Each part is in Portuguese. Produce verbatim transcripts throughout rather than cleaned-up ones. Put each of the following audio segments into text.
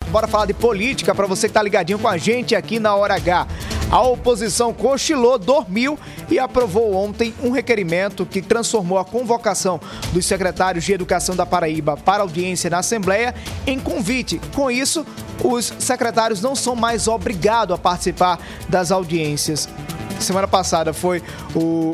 bora falar de política para você que tá ligadinho com a gente aqui na Hora H. A oposição cochilou, dormiu e aprovou ontem um requerimento que transformou a convocação dos secretários de Educação da Paraíba para audiência na Assembleia em convite. Com isso, os secretários não são mais obrigados a participar das audiências. Semana passada foi o...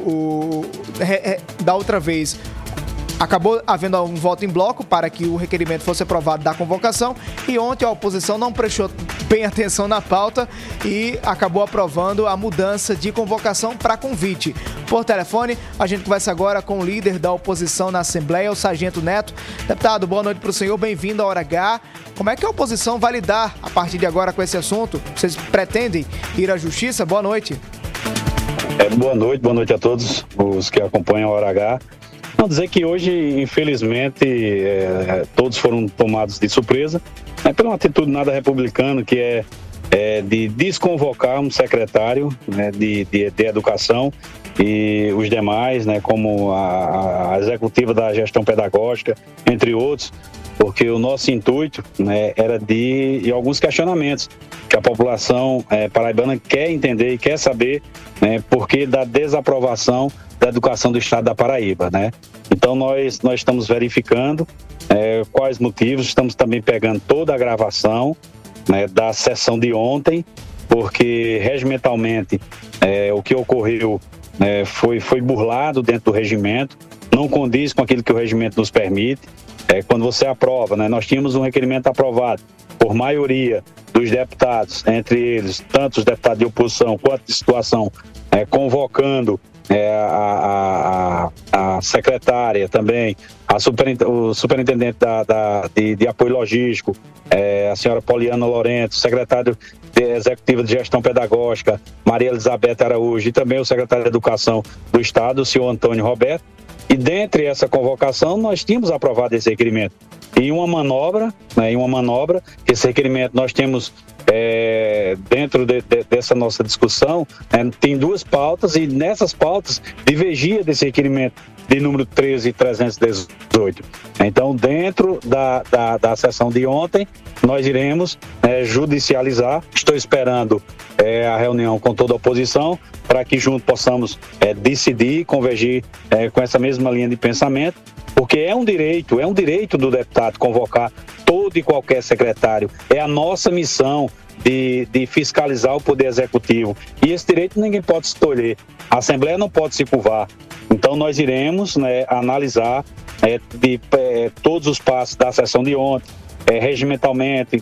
o é, é, da outra vez... Acabou havendo um voto em bloco para que o requerimento fosse aprovado da convocação e ontem a oposição não prestou bem atenção na pauta e acabou aprovando a mudança de convocação para convite. Por telefone, a gente conversa agora com o líder da oposição na Assembleia, o Sargento Neto. Deputado, boa noite para o senhor, bem-vindo à Hora H. Como é que a oposição vai lidar a partir de agora com esse assunto? Vocês pretendem ir à justiça? Boa noite. É, boa noite, boa noite a todos os que acompanham a Hora H. Não dizer que hoje, infelizmente, é, todos foram tomados de surpresa, né, por uma atitude nada republicana, que é, é de desconvocar um secretário, né, de, de, de educação e os demais, né, como a, a executiva da gestão pedagógica, entre outros, porque o nosso intuito, né, era de, de alguns questionamentos que a população é, paraibana quer entender e quer saber, né, por que da desaprovação da educação do estado da Paraíba, né? Então nós, nós estamos verificando é, quais motivos, estamos também pegando toda a gravação, né, da sessão de ontem, porque regimentalmente é, o que ocorreu é, foi, foi burlado dentro do regimento, não condiz com aquilo que o regimento nos permite. É, quando você aprova, né, nós tínhamos um requerimento aprovado por maioria dos deputados, entre eles, tanto os deputados de oposição quanto de situação, é, convocando É, a, a, a secretária também, a superint, o superintendente da, da, de, de apoio logístico, é, a senhora Poliana Lorento, secretário de, executivo de gestão pedagógica, Maria Elizabeth Araújo, e também o secretário de Educação do Estado, o senhor Antônio Roberto. E dentre essa convocação, nós tínhamos aprovado esse requerimento. Em uma manobra, né, em uma manobra, esse requerimento nós temos é, dentro de, de, dessa nossa discussão, é, tem duas pautas e nessas pautas divergia desse requerimento de número treze mil trezentos e dezoito. Então, dentro da, da, da sessão de ontem, nós iremos é, judicializar. Estou esperando é, a reunião com toda a oposição para que juntos possamos é, decidir, convergir é, com essa mesma linha de pensamento, porque é um direito, é um direito do deputado convocar todo e qualquer secretário. É a nossa missão de, de fiscalizar o Poder Executivo. E esse direito ninguém pode escolher. A Assembleia não pode se curvar. Então nós iremos, né, analisar é, de, é, todos os passos da sessão de ontem, é, regimentalmente,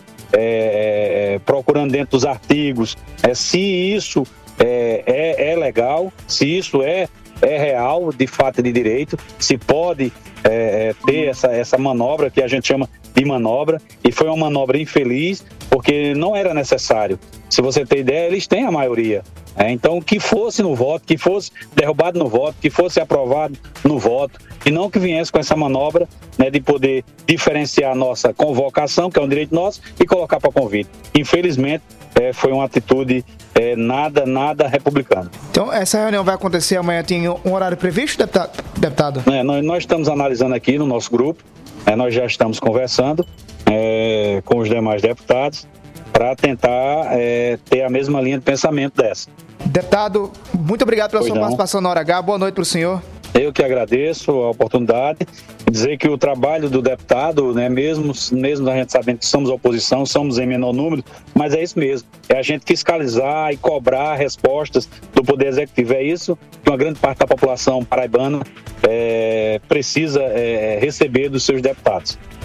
é, é, procurando dentro dos artigos, é, se isso é, é, é legal, se isso é, é real, de fato e de direito, se pode é, ter essa, essa manobra que a gente chama de manobra, e foi uma manobra infeliz, porque não era necessário. Se você tem ideia, eles têm a maioria. É, então, que fosse no voto, que fosse derrubado no voto, que fosse aprovado no voto, e não que viesse com essa manobra, né, de poder diferenciar a nossa convocação, que é um direito nosso, e colocar para convite. Infelizmente, é, foi uma atitude é, nada, nada republicana. Então, essa reunião vai acontecer amanhã, tem um horário previsto, deputado? deputado? É, nós, nós estamos analisando aqui no nosso grupo, é, nós já estamos conversando é, com os demais deputados, para tentar é, ter a mesma linha de pensamento dessa. Deputado, muito obrigado pela pois sua não. participação na Hora H. Boa noite para o senhor. Eu que agradeço a oportunidade de dizer que o trabalho do deputado, né, mesmo, mesmo a gente sabendo que somos oposição, somos em menor número, mas é isso mesmo. É a gente fiscalizar e cobrar respostas do Poder Executivo. É isso que uma grande parte da população paraibana é, precisa é, receber dos seus deputados.